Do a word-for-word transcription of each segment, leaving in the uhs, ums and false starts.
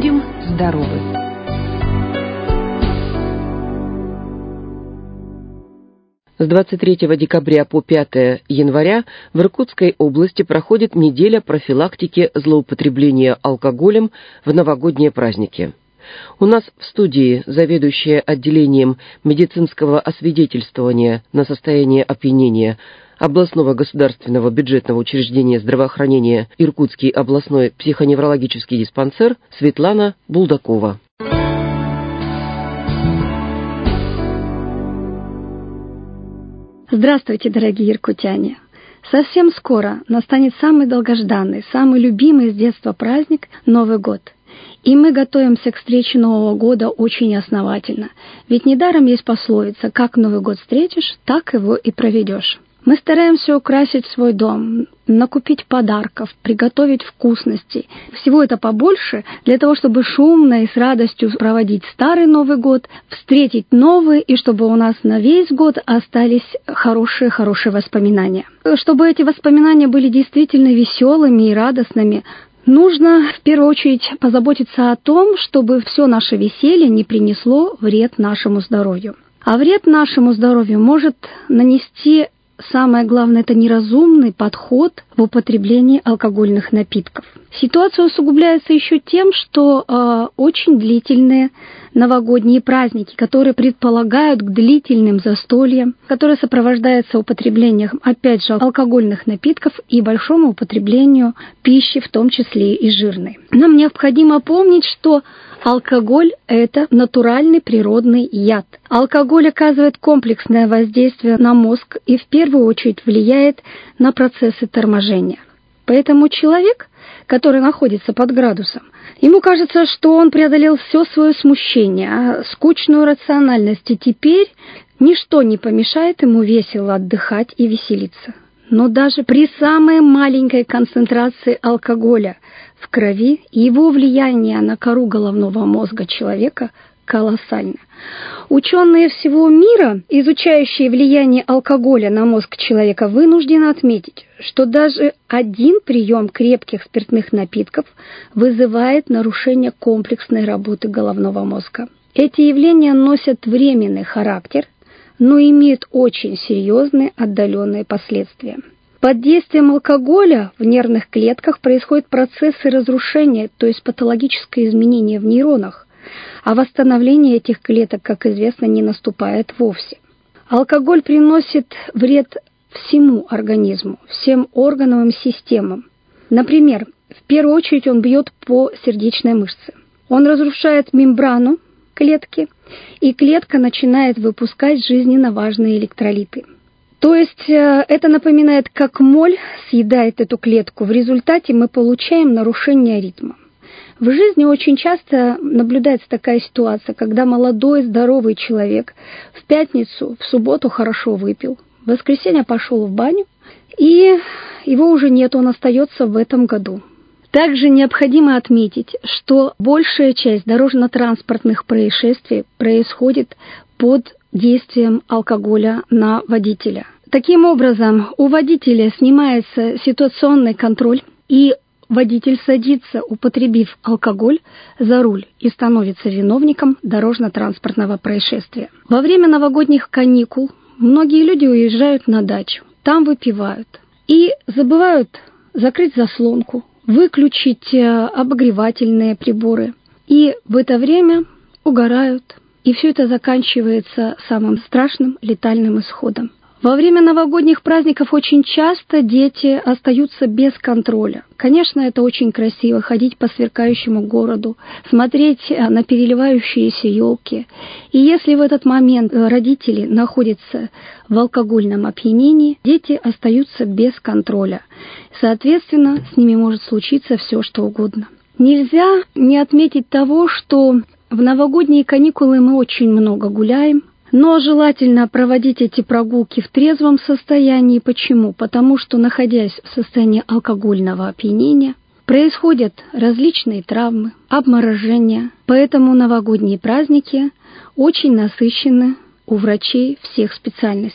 Будем здоровы! С двадцать третьего декабря по пятое января в Иркутской области проходит неделя профилактики злоупотребления алкоголем в новогодние праздники. У нас в студии заведующая отделением медицинского освидетельствования на состояние опьянения областного государственного бюджетного учреждения здравоохранения Иркутский областной психоневрологический диспансер Светлана Булдакова. Здравствуйте, дорогие иркутяне! Совсем скоро настанет самый долгожданный, самый любимый с детства праздник – Новый год. И мы готовимся к встрече Нового года очень основательно. Ведь недаром есть пословица «как Новый год встретишь, так его и проведешь». Мы стараемся украсить свой дом, накупить подарков, приготовить вкусностей. Всего это побольше для того, чтобы шумно и с радостью проводить старый Новый год, встретить новый, и чтобы у нас на весь год остались хорошие-хорошие воспоминания. Чтобы эти воспоминания были действительно веселыми и радостными, нужно в первую очередь позаботиться о том, чтобы все наше веселье не принесло вред нашему здоровью. А вред нашему здоровью может нанести самое главное – это неразумный подход в употреблении алкогольных напитков. Ситуация усугубляется еще тем, что э, очень длительные новогодние праздники, которые предполагают к длительным застольям, которые сопровождаются употреблением, опять же, алкогольных напитков и большому употреблению пищи, в том числе и жирной. Нам необходимо помнить, что алкоголь – это натуральный природный яд. Алкоголь оказывает комплексное воздействие на мозг и в первую очередь влияет на процессы торможения. Поэтому человек, который находится под градусом, ему кажется, что он преодолел все свое смущение, скучную рациональность, и теперь ничто не помешает ему весело отдыхать и веселиться. Но даже при самой маленькой концентрации алкоголя в крови его влияние на кору головного мозга человека колоссально. Ученые всего мира, изучающие влияние алкоголя на мозг человека, вынуждены отметить, что даже один прием крепких спиртных напитков вызывает нарушение комплексной работы головного мозга. Эти явления носят временный характер, но имеют очень серьезные отдаленные последствия. Под действием алкоголя в нервных клетках происходят процессы разрушения, то есть патологическое изменение в нейронах, а восстановление этих клеток, как известно, не наступает вовсе. Алкоголь приносит вред всему организму, всем органовым системам. Например, в первую очередь он бьет по сердечной мышце. Он разрушает мембрану клетки, и клетка начинает выпускать жизненно важные электролиты. То есть это напоминает, как моль съедает эту клетку. В результате мы получаем нарушение ритма. В жизни очень часто наблюдается такая ситуация, когда молодой, здоровый человек в пятницу, в субботу хорошо выпил, в воскресенье пошел в баню, и его уже нет, он остается в этом году. Также необходимо отметить, что большая часть дорожно-транспортных происшествий происходит под действием алкоголя на водителя. Таким образом, у водителя снимается ситуационный контроль, и водитель садится, употребив алкоголь, за руль и становится виновником дорожно-транспортного происшествия. Во время новогодних каникул многие люди уезжают на дачу, там выпивают и забывают закрыть заслонку, выключить обогревательные приборы, и в это время угорают. И все это заканчивается самым страшным летальным исходом. Во время новогодних праздников очень часто дети остаются без контроля. Конечно, это очень красиво — ходить по сверкающему городу, смотреть на переливающиеся елки. И если в этот момент родители находятся в алкогольном опьянении, дети остаются без контроля. Соответственно, с ними может случиться все, что угодно. Нельзя не отметить того, что в новогодние каникулы мы очень много гуляем, но желательно проводить эти прогулки в трезвом состоянии. Почему? Потому что, находясь в состоянии алкогольного опьянения, происходят различные травмы, обморожения. Поэтому новогодние праздники очень насыщены у врачей всех специальностей.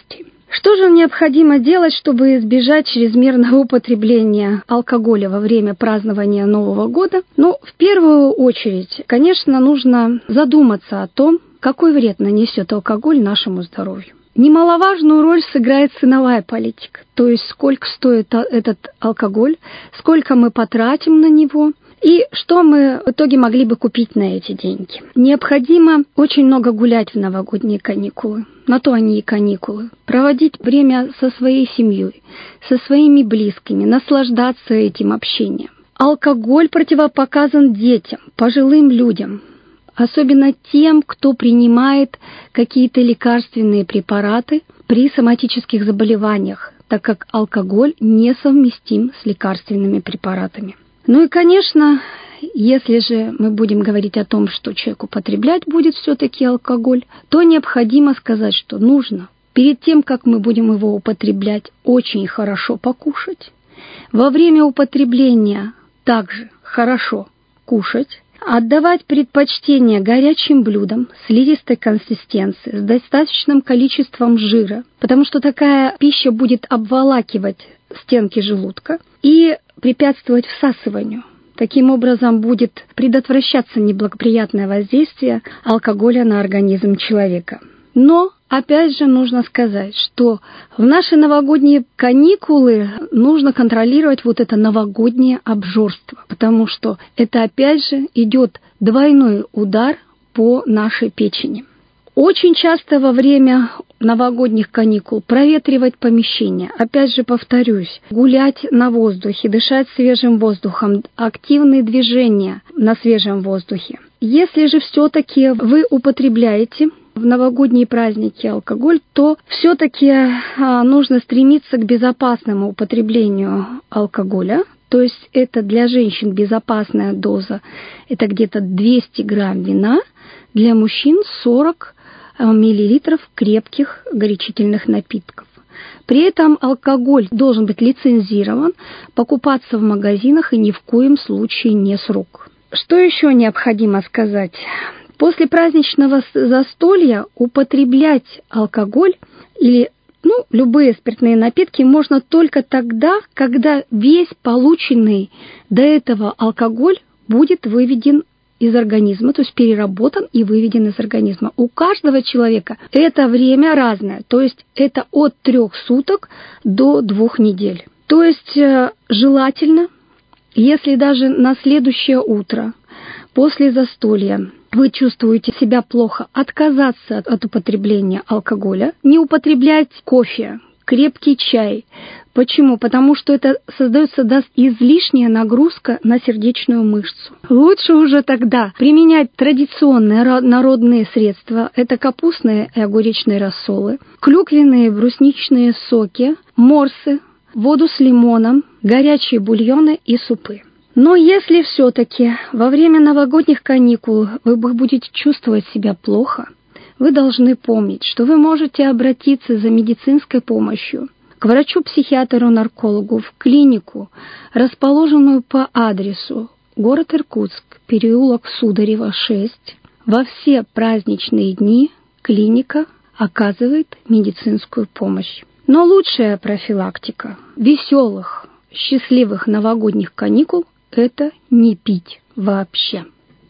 Что же необходимо делать, чтобы избежать чрезмерного употребления алкоголя во время празднования Нового года? Ну, в первую очередь, конечно, нужно задуматься о том, какой вред нанесет алкоголь нашему здоровью. Немаловажную роль сыграет ценовая политика, то есть сколько стоит этот алкоголь, сколько мы потратим на него и что мы в итоге могли бы купить на эти деньги. Необходимо очень много гулять в новогодние каникулы, на то они и каникулы, проводить время со своей семьей, со своими близкими, наслаждаться этим общением. Алкоголь противопоказан детям, пожилым людям, особенно тем, кто принимает какие-то лекарственные препараты при соматических заболеваниях, так как алкоголь несовместим с лекарственными препаратами. Ну и, конечно, если же мы будем говорить о том, что человек употреблять будет все-таки алкоголь, то необходимо сказать, что нужно перед тем, как мы будем его употреблять, очень хорошо покушать. Во время употребления также хорошо кушать. Отдавать предпочтение горячим блюдам слизистой консистенции с достаточным количеством жира, потому что такая пища будет обволакивать стенки желудка и препятствовать всасыванию. Таким образом будет предотвращаться неблагоприятное воздействие алкоголя на организм человека. Но, опять же, нужно сказать, что в наши новогодние каникулы нужно контролировать вот это новогоднее обжорство, потому что это, опять же, идет двойной удар по нашей печени. Очень часто во время новогодних каникул проветривать помещение. Опять же, повторюсь, гулять на воздухе, дышать свежим воздухом, активные движения на свежем воздухе. Если же все-таки вы употребляете в новогодние праздники алкоголь, то все-таки а, нужно стремиться к безопасному употреблению алкоголя. То есть это для женщин безопасная доза, это где-то двести грамм вина, для мужчин сорок миллилитров крепких горячительных напитков. При этом алкоголь должен быть лицензирован, покупаться в магазинах и ни в коем случае не с рук. Что еще необходимо сказать? После праздничного застолья употреблять алкоголь или ну, любые спиртные напитки можно только тогда, когда весь полученный до этого алкоголь будет выведен из организма, то есть переработан и выведен из организма. У каждого человека это время разное, то есть это от трех суток до двух недель. То есть желательно, если даже на следующее утро после застолья вы чувствуете себя плохо, отказаться от употребления алкоголя, не употреблять кофе, крепкий чай. Почему? Потому что это создается даст излишняя нагрузка на сердечную мышцу. Лучше уже тогда применять традиционные народные средства. Это капустные и огуречные рассолы, клюквенные брусничные соки, морсы, воду с лимоном, горячие бульоны и супы. Но если все-таки во время новогодних каникул вы будете чувствовать себя плохо, вы должны помнить, что вы можете обратиться за медицинской помощью к врачу-психиатру-наркологу в клинику, расположенную по адресу город Иркутск, переулок Сударева, шесть. Во все праздничные дни клиника оказывает медицинскую помощь. Но лучшая профилактика веселых, счастливых новогодних каникул – это не пить вообще.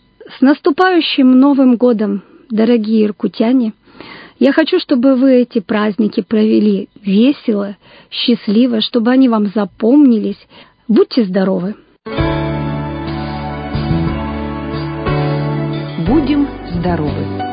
С наступающим Новым годом, дорогие иркутяне! Я хочу, чтобы вы эти праздники провели весело, счастливо, чтобы они вам запомнились. Будьте здоровы! Будем здоровы!